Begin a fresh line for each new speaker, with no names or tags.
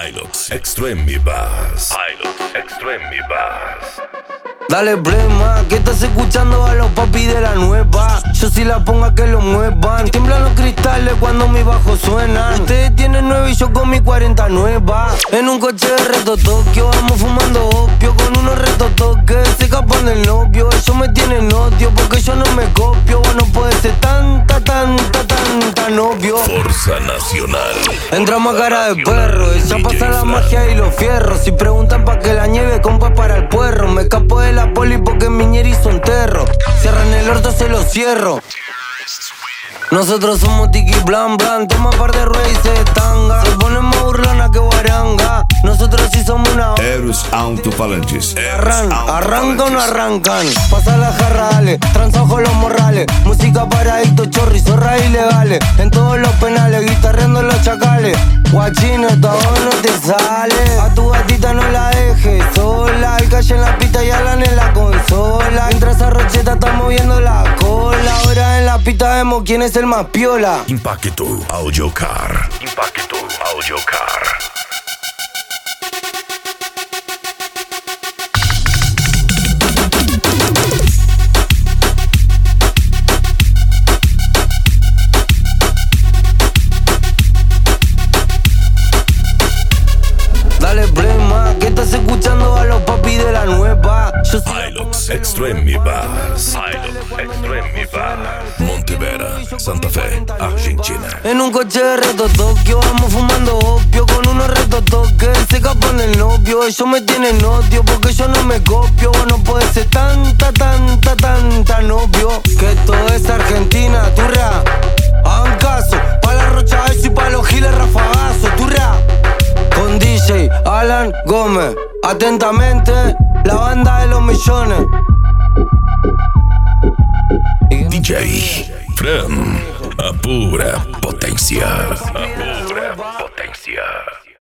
Hilux Extreme Bass. Hilux Extreme Bass.
Dale plema, que estás escuchando a los papis de la nueva. Yo si la pongo a que lo muevan. Tiemblan los cristales cuando mi bajo suena. Ustedes tienen 9 y yo con mi 40 nueva. En un coche de reto Tokio, vamos fumando opio. Con unos retos toques, se escapan del novio. Ellos me tienen odio porque yo no me copio. Vos no puedes ser tanta novio.
Fuerza Nacional.
Entramos a cara de perro, ya pasa la magia y los fierros. Si preguntan pa' que la nieve, compa para el puerro. Me escapo de la poli porque mi ñeri hizo un terro. Cierran el orto, se lo cierro. Nosotros somos tiki blan blan. Toma par de ruedas y se tanga. Se ponen más burlona que guaranga. Nosotros sí somos una
Eros Autofalanges.
Arrancan o no arrancan. Pasa la jarra, dale. Transajo los morrales. Música para adictos, chorri, zorras ilegales. En todos los penales, guitarreando los chacales. Guachino, todo no te sale. A tu gatita no la dejes sola. El calle en la pista y Alan en la consola. Mientras esa rocheta está moviendo la cola. Ahora en la pista vemos quién es el más piola.
Impacto Audio Car. Impacto Audio Car.
Dale plema, que estás escuchando a los papis de la nueva. Yo soy
Hilux Extreme Bass. Hilux Extreme Bass. Montevera, Santa Fe, Argentina.
en un coche de reto Tokio, vamos fumando opio. Con unos retos toques, se escapan del novio. Ellos me tienen odio porque yo no me copio. Vos no puedes ser tanta novio. Que esto es Argentina, turra. Hagan caso, pa' la Rocha Alzo y pa' los giles rafagazo, turra. Con DJ Alan Gómez, atentamente, la banda de los millones.
DJ Fran, a pura potencia.